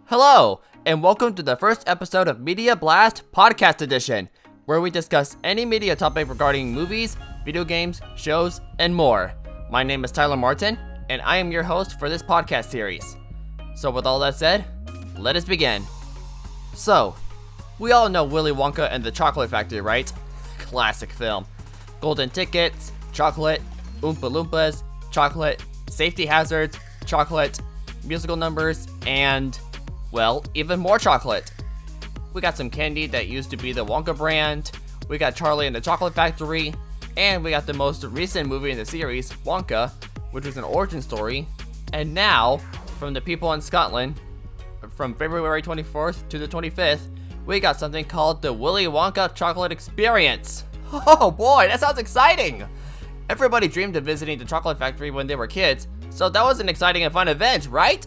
Hello, and welcome to the first episode of Media Blast Podcast Edition, where we discuss any media topic regarding movies, video games, shows, and more. My name is Tyler Martin, and I am your host for this podcast series. So with all that said, let us begin. So, we all know Willy Wonka and the Chocolate Factory, right? Classic film. Golden tickets, chocolate, Oompa Loompas, chocolate, safety hazards, chocolate, musical numbers, and, well, even more chocolate. We got some candy that used to be the Wonka brand, we got Charlie and the Chocolate Factory, and we got the most recent movie in the series, Wonka, which was an origin story. And now, from the people in Scotland, from February 24th to the 25th, we got something called the Willy Wonka Chocolate Experience. Oh boy, that sounds exciting! Everybody dreamed of visiting the Chocolate Factory when they were kids, so that was an exciting and fun event, right?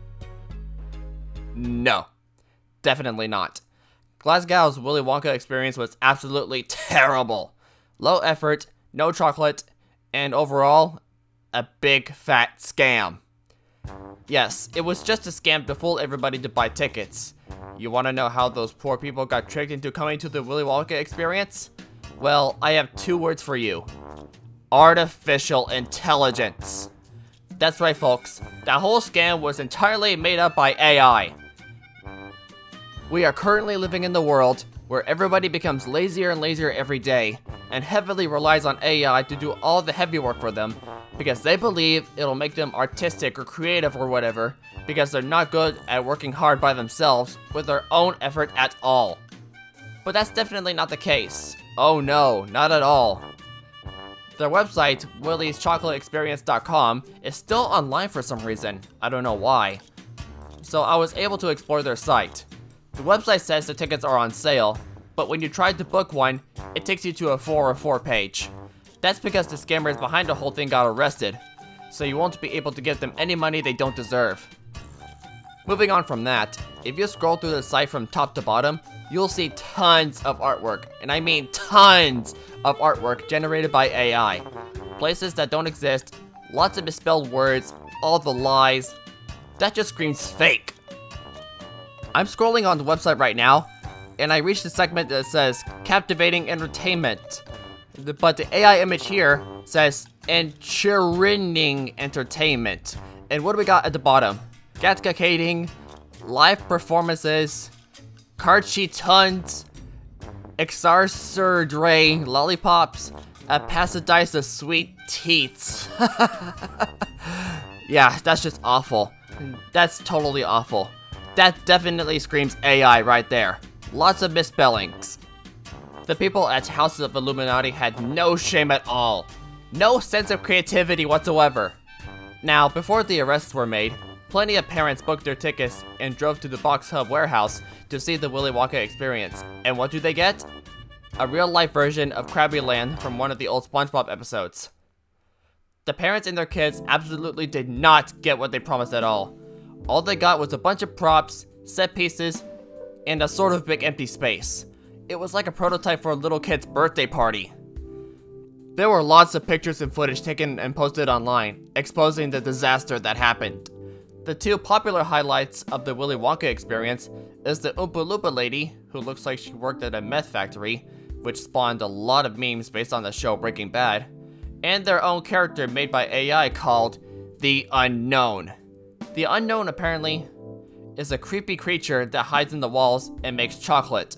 No, definitely not. Glasgow's Willy Wonka experience was absolutely terrible. Low effort, no chocolate, and overall, a big fat scam. Yes, it was just a scam to fool everybody to buy tickets. You want to know how those poor people got tricked into coming to the Willy Wonka experience? Well, I have two words for you. Artificial intelligence. That's right, folks. That whole scam was entirely made up by AI. We are currently living in the world where everybody becomes lazier and lazier every day and heavily relies on AI to do all the heavy work for them because they believe it'll make them artistic or creative or whatever because they're not good at working hard by themselves with their own effort at all. But that's definitely not the case. Oh no, not at all. Their website, willyschocolateexperience.com, is still online for some reason. I don't know why. So I was able to explore their site. The website says the tickets are on sale, but when you try to book one, it takes you to a 404 page. That's because the scammers behind the whole thing got arrested, so you won't be able to give them any money they don't deserve. Moving on from that, if you scroll through the site from top to bottom, you'll see tons of artwork, and I mean tons of artwork generated by AI. Places that don't exist, lots of misspelled words, all the lies. That just screams fake. I'm scrolling on the website right now, and I reached the segment that says captivating entertainment. But the AI image here says enchirining entertainment. And what do we got at the bottom? Gatcacating, live performances, Carchitunds, Exarcerdre lollipops, a Pasadise of sweet teats. Yeah, that's just awful. That's totally awful. That definitely screams AI right there. Lots of misspellings. The people at House of Illuminati had no shame at all. No sense of creativity whatsoever. Now, before the arrests were made, plenty of parents booked their tickets and drove to the Box Hub warehouse to see the Willy Wonka experience. And what do they get? A real-life version of Krabby Land from one of the old SpongeBob episodes. The parents and their kids absolutely did not get what they promised at all. All they got was a bunch of props, set pieces, and a sort of big empty space. It was like a prototype for a little kid's birthday party. There were lots of pictures and footage taken and posted online, exposing the disaster that happened. The two popular highlights of the Willy Wonka experience is the Oompa Loompa lady, who looks like she worked at a meth factory, which spawned a lot of memes based on the show Breaking Bad, and their own character made by AI called The Unknown. The Unknown apparently is a creepy creature that hides in the walls and makes chocolate.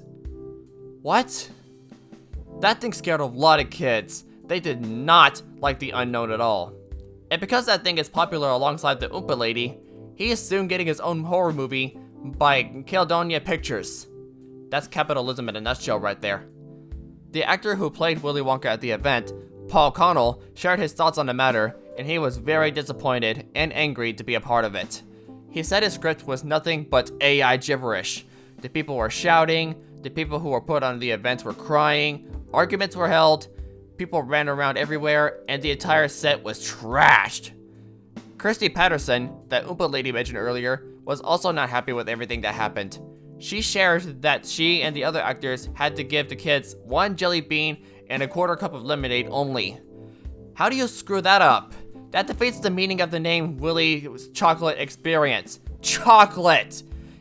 What? That thing scared a lot of kids. They did not like The Unknown at all. And because that thing is popular alongside the Oompa lady, he is soon getting his own horror movie by Caledonia Pictures. That's capitalism in a nutshell right there. The actor who played Willy Wonka at the event, Paul Connell, shared his thoughts on the matter, and he was very disappointed and angry to be a part of it. He said his script was nothing but AI gibberish. The people were shouting, the people who were put on the event were crying, arguments were held, people ran around everywhere, and the entire set was trashed. Kirsty Patterson, that Oompa lady mentioned earlier, was also not happy with everything that happened. She shared that she and the other actors had to give the kids one jelly bean and a quarter cup of lemonade only. How do you screw that up? That defeats the meaning of the name Willy's Chocolate Experience. Chocolate!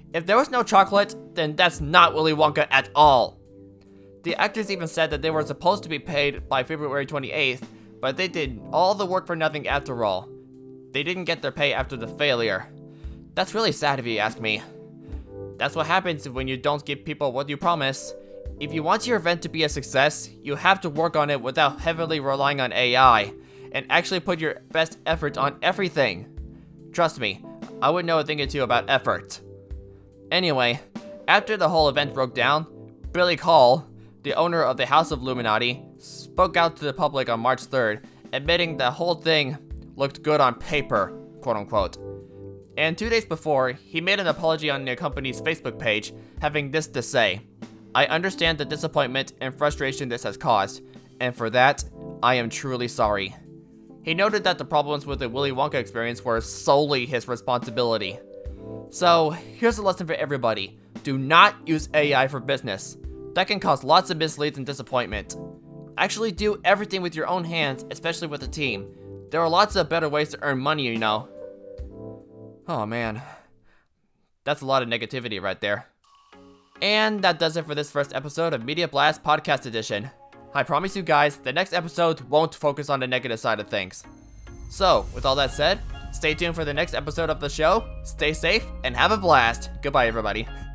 If there was no chocolate, then that's not Willy Wonka at all. The actors even said that they were supposed to be paid by February 28th, but they did all the work for nothing after all. They didn't get their pay after the failure. That's really sad if you ask me. That's what happens when you don't give people what you promise. If you want your event to be a success, you have to work on it without heavily relying on AI, and actually put your best effort on everything. Trust me, I would know a thing or two about effort. Anyway, after the whole event broke down, Billy Call, the owner of the House of Illuminati, spoke out to the public on March 3rd, admitting the whole thing looked good on paper, quote unquote. And 2 days before, he made an apology on the company's Facebook page, having this to say: "I understand the disappointment and frustration this has caused, and for that, I am truly sorry." He noted that the problems with the Willy Wonka experience were solely his responsibility. So, here's a lesson for everybody. Do not use AI for business. That can cause lots of misleads and disappointment. Actually do everything with your own hands, especially with a team. There are lots of better ways to earn money, you know. Oh man, that's a lot of negativity right there. And that does it for this first episode of Media Blast Podcast Edition. I promise you guys, the next episode won't focus on the negative side of things. So, with all that said, stay tuned for the next episode of the show, stay safe, and have a blast. Goodbye, everybody.